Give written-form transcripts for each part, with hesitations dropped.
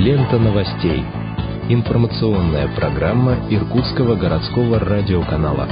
Лента новостей. Информационная программа Иркутского городского радиоканала.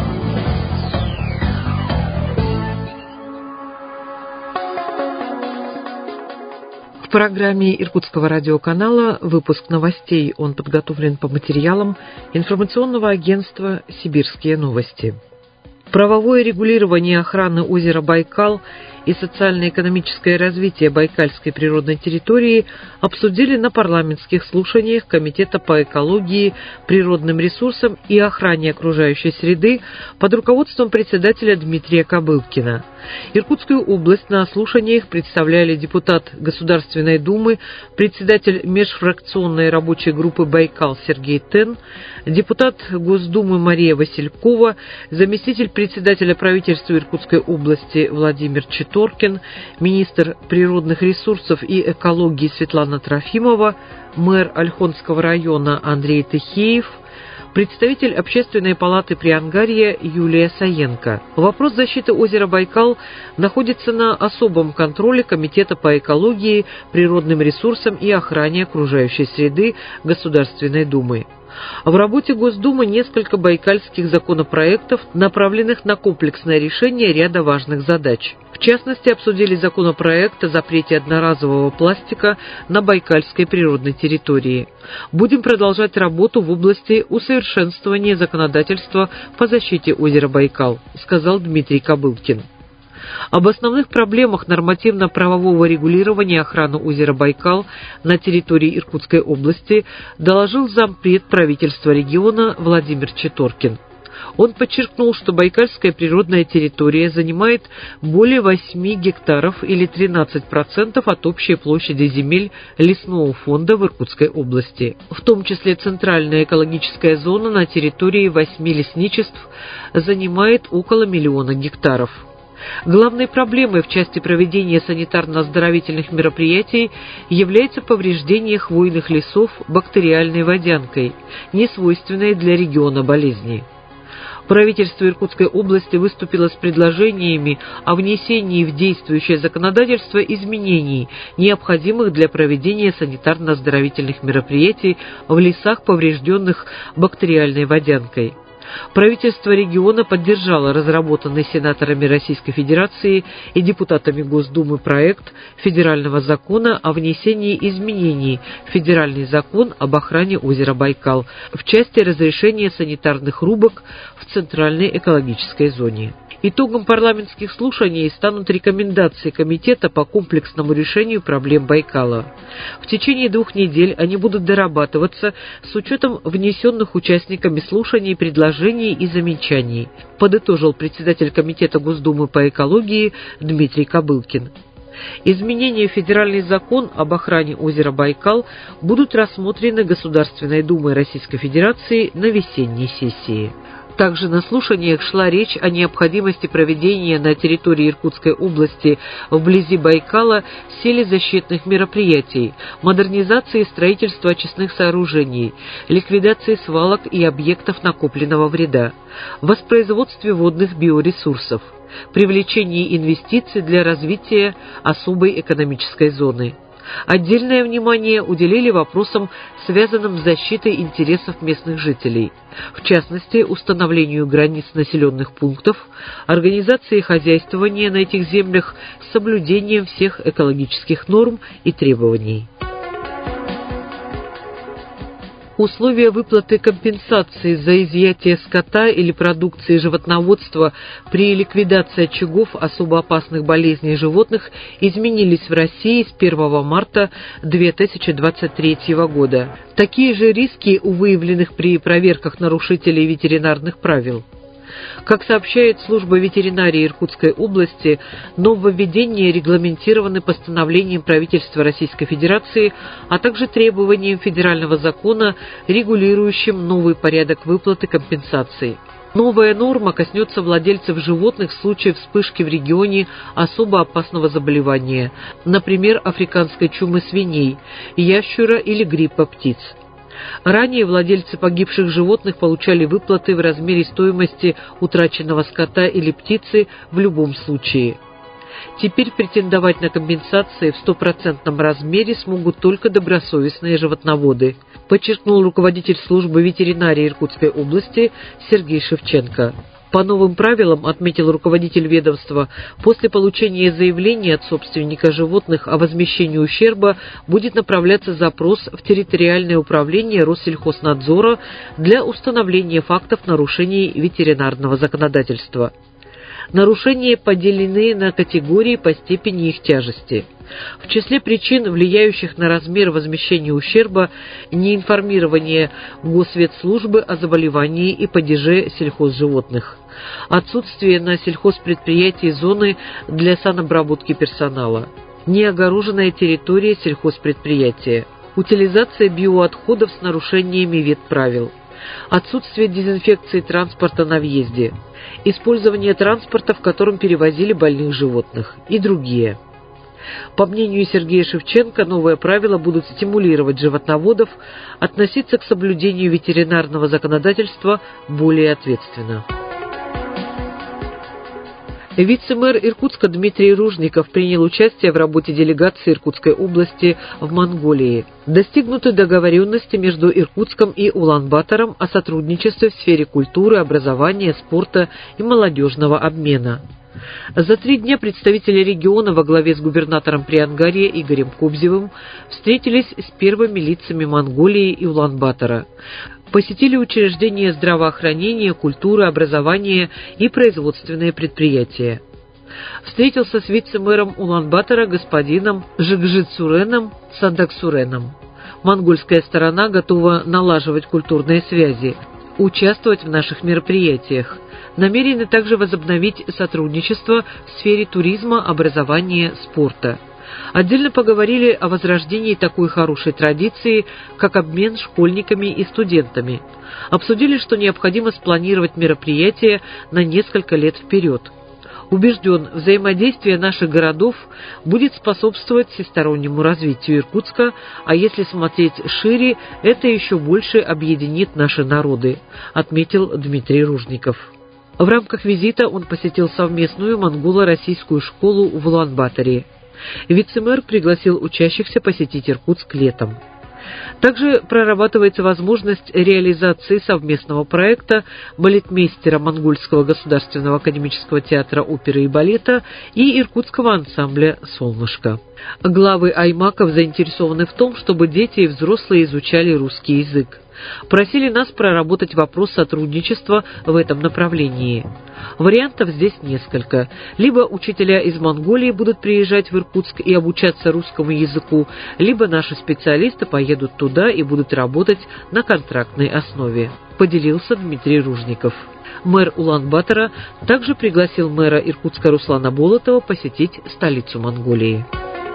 В программе Иркутского радиоканала выпуск новостей. Он подготовлен по материалам информационного агентства «Сибирские новости». Правовое регулирование охраны озера Байкал и социально-экономическое развитие Байкальской природной территории обсудили на парламентских слушаниях Комитета по экологии, природным ресурсам и охране окружающей среды под руководством председателя Дмитрия Кобылкина. Иркутскую область на слушаниях представляли депутат Государственной Думы, председатель межфракционной рабочей группы «Байкал» Сергей Тен, депутат Госдумы Мария Василькова, заместитель председателя правительства Иркутской области Владимир Читоркин, министр природных ресурсов и экологии Светлана Трофимова, мэр Ольхонского района Андрей Тыхеев, представитель Общественной палаты Приангарья Юлия Саенко. Вопрос защиты озера Байкал находится на особом контроле Комитета по экологии, природным ресурсам и охране окружающей среды Государственной Думы. В работе Госдумы несколько байкальских законопроектов, направленных на комплексное решение ряда важных задач. В частности, обсудили законопроект о запрете одноразового пластика на байкальской природной территории. Будем продолжать работу в области усовершенствования законодательства по защите озера Байкал, сказал Дмитрий Кобылкин. Об основных проблемах нормативно-правового регулирования охраны озера Байкал на территории Иркутской области доложил зампред правительства региона Владимир Читоркин. Он подчеркнул, что Байкальская природная территория занимает более 8 гектаров или 13% от общей площади земель лесного фонда в Иркутской области. В том числе центральная экологическая зона на территории 8 лесничеств занимает около 1 миллиона гектаров. Главной проблемой в части проведения санитарно-оздоровительных мероприятий является повреждение хвойных лесов бактериальной водянкой, несвойственной для региона болезни. Правительство Иркутской области выступило с предложениями о внесении в действующее законодательство изменений, необходимых для проведения санитарно-оздоровительных мероприятий в лесах, поврежденных бактериальной водянкой. Правительство региона поддержало разработанный сенаторами Российской Федерации и депутатами Госдумы проект федерального закона о внесении изменений в Федеральный закон об охране озера Байкал в части разрешения санитарных рубок в центральной экологической зоне. Итогом парламентских слушаний станут рекомендации Комитета по комплексному решению проблем Байкала. В течение 2 недель они будут дорабатываться с учетом внесенных участниками слушаний предложений и замечаний, подытожил председатель Комитета Госдумы по экологии Дмитрий Кобылкин. Изменения в федеральный закон об охране озера Байкал будут рассмотрены Государственной Думой Российской Федерации на весенней сессии. Также на слушаниях шла речь о необходимости проведения на территории Иркутской области вблизи Байкала селезащитных мероприятий, модернизации и строительства очистных сооружений, ликвидации свалок и объектов накопленного вреда, воспроизводстве водных биоресурсов, привлечении инвестиций для развития особой экономической зоны. Отдельное внимание уделили вопросам, связанным с защитой интересов местных жителей, в частности, установлению границ населенных пунктов, организации хозяйствования на этих землях с соблюдением всех экологических норм и требований. Условия выплаты компенсации за изъятие скота или продукции животноводства при ликвидации очагов особо опасных болезней животных изменились в России с 1 марта 2023 года. Такие же риски у выявленных при проверках нарушителей ветеринарных правил. Как сообщает служба ветеринарии Иркутской области, нововведения регламентированы постановлением правительства Российской Федерации, а также требованием федерального закона, регулирующим новый порядок выплаты компенсаций. Новая норма коснется владельцев животных в случае вспышки в регионе особо опасного заболевания, например, африканской чумы свиней, ящура или гриппа птиц. Ранее владельцы погибших животных получали выплаты в размере стоимости утраченного скота или птицы в любом случае. Теперь претендовать на компенсации в 100% размере смогут только добросовестные животноводы, подчеркнул руководитель службы ветеринарии Иркутской области Сергей Шевченко. По новым правилам, отметил руководитель ведомства, после получения заявления от собственника животных о возмещении ущерба будет направляться запрос в территориальное управление Россельхознадзора для установления фактов нарушений ветеринарного законодательства. Нарушения поделены на категории по степени их тяжести. В числе причин, влияющих на размер возмещения ущерба, неинформирование Госветслужбы о заболевании и падеже сельхозживотных, отсутствие на сельхозпредприятии зоны для санобработки персонала, неогороженная территория сельхозпредприятия, утилизация биоотходов с нарушениями ветправил, отсутствие дезинфекции транспорта на въезде, использование транспорта, в котором перевозили больных животных и другие. По мнению Сергея Шевченко, новые правила будут стимулировать животноводов относиться к соблюдению ветеринарного законодательства более ответственно. Вице-мэр Иркутска Дмитрий Ружников принял участие в работе делегации Иркутской области в Монголии. Достигнуты договоренности между Иркутском и Улан-Батором о сотрудничестве в сфере культуры, образования, спорта и молодежного обмена. За 3 дня представители региона во главе с губернатором Приангарья Игорем Кобзевым встретились с первыми лицами Монголии и Улан-Батора, посетили учреждения здравоохранения, культуры, образования и производственные предприятия. Встретился с вице-мэром Улан-Батора господином Жикжицуреном Сандаксуреном. Монгольская сторона готова налаживать культурные связи, участвовать в наших мероприятиях. Намерены также возобновить сотрудничество в сфере туризма, образования, спорта. Отдельно поговорили о возрождении такой хорошей традиции, как обмен школьниками и студентами. Обсудили, что необходимо спланировать мероприятия на несколько лет вперед. Убежден, взаимодействие наших городов будет способствовать всестороннему развитию Иркутска, а если смотреть шире, это еще больше объединит наши народы, отметил Дмитрий Ружников. В рамках визита он посетил совместную монголо-российскую школу в Улан-Баторе. Вице-мэр пригласил учащихся посетить Иркутск летом. Также прорабатывается возможность реализации совместного проекта балетмейстера Монгольского государственного академического театра оперы и балета и иркутского ансамбля «Солнышко». Главы аймаков заинтересованы в том, чтобы дети и взрослые изучали русский язык. Просили нас проработать вопрос сотрудничества в этом направлении. Вариантов здесь несколько. Либо учителя из Монголии будут приезжать в Иркутск и обучаться русскому языку, либо наши специалисты поедут туда и будут работать на контрактной основе, поделился Дмитрий Ружников. Мэр Улан-Батора также пригласил мэра Иркутска Руслана Болотова посетить столицу Монголии.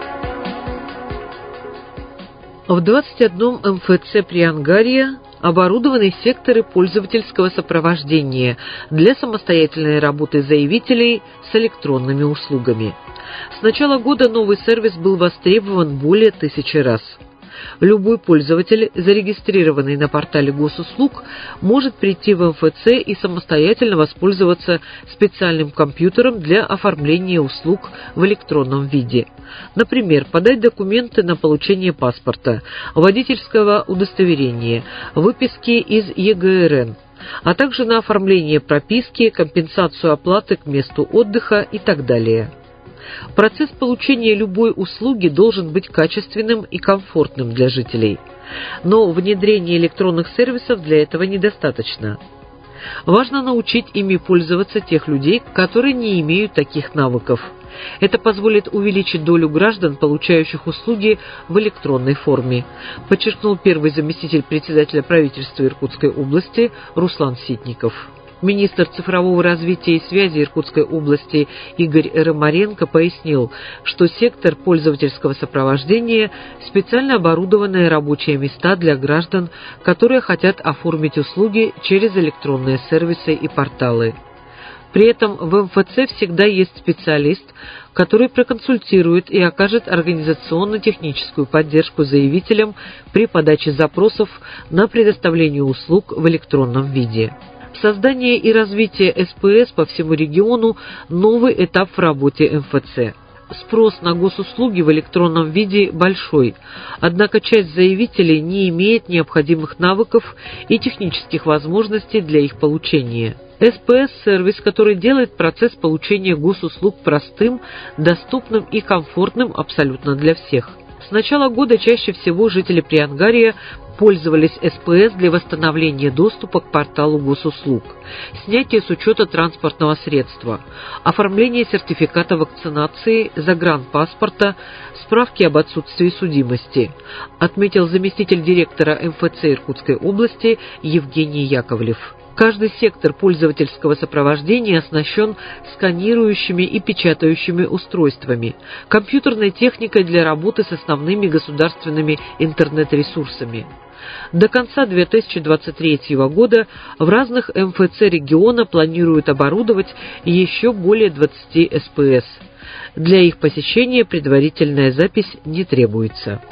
В 21 МФЦ Приангарья оборудованы секторы пользовательского сопровождения для самостоятельной работы заявителей с электронными услугами. С начала года новый сервис был востребован более 1000 раз. Любой пользователь, зарегистрированный на портале госуслуг, может прийти в МФЦ и самостоятельно воспользоваться специальным компьютером для оформления услуг в электронном виде. Например, подать документы на получение паспорта, водительского удостоверения, выписки из ЕГРН, а также на оформление прописки, компенсацию оплаты к месту отдыха и так далее. Процесс получения любой услуги должен быть качественным и комфортным для жителей. Но внедрение электронных сервисов для этого недостаточно. Важно научить ими пользоваться тех людей, которые не имеют таких навыков. Это позволит увеличить долю граждан, получающих услуги в электронной форме, подчеркнул первый заместитель председателя правительства Иркутской области Руслан Ситников. Министр цифрового развития и связи Иркутской области Игорь Ромаренко пояснил, что сектор пользовательского сопровождения – специально оборудованные рабочие места для граждан, которые хотят оформить услуги через электронные сервисы и порталы. При этом в МФЦ всегда есть специалист, который проконсультирует и окажет организационно-техническую поддержку заявителям при подаче запросов на предоставление услуг в электронном виде. Создание и развитие СПС по всему региону – новый этап в работе МФЦ. спрос на госуслуги в электронном виде большой, однако часть заявителей не имеет необходимых навыков и технических возможностей для их получения. СПС-сервис, который делает процесс получения госуслуг простым, доступным и комфортным абсолютно для всех. С начала года чаще всего жители Приангария пользовались СПС для восстановления доступа к порталу госуслуг, снятия с учета транспортного средства, оформления сертификата вакцинации, загранпаспорта, справки об отсутствии судимости, отметил заместитель директора МФЦ Иркутской области Евгений Яковлев. Каждый сектор пользовательского сопровождения оснащен сканирующими и печатающими устройствами, компьютерной техникой для работы с основными государственными интернет-ресурсами. До конца 2023 года в разных МФЦ региона планируют оборудовать еще более 20 СПС. Для их посещения предварительная запись не требуется.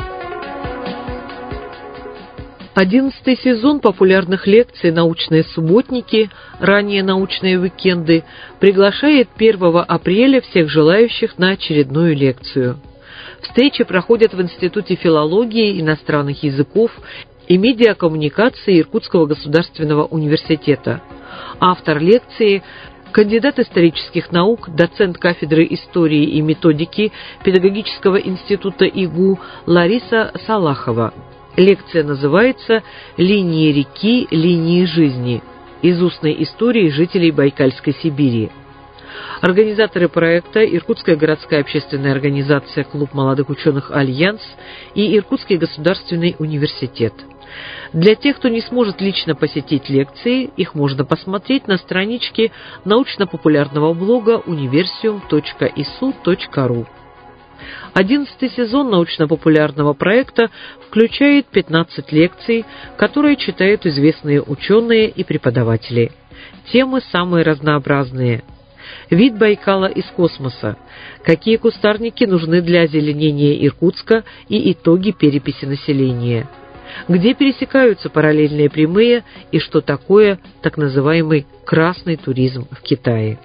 11-й сезон популярных лекций «Научные субботники», ранее «Научные уикенды», приглашает 1 апреля всех желающих на очередную лекцию. Встречи проходят в Институте филологии, иностранных языков и медиакоммуникации Иркутского государственного университета. Автор лекции – кандидат исторических наук, доцент кафедры истории и методики Педагогического института ИГУ Лариса Салахова. Лекция называется «Линии реки, линии жизни. Из устной истории жителей Байкальской Сибири». Организаторы проекта – Иркутская городская общественная организация «Клуб молодых ученых Альянс» и Иркутский государственный университет. Для тех, кто не сможет лично посетить лекции, их можно посмотреть на страничке научно-популярного блога universium.isu.ru. 11-й сезон научно-популярного проекта включает 15 лекций, которые читают известные ученые и преподаватели. Темы самые разнообразные. Вид Байкала из космоса, какие кустарники нужны для озеленения Иркутска и итоги переписи населения, где пересекаются параллельные прямые и что такое так называемый красный туризм в Китае.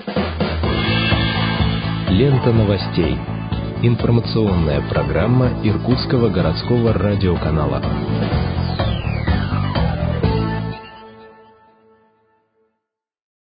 Лента новостей. Информационная программа Иркутского городского радиоканала.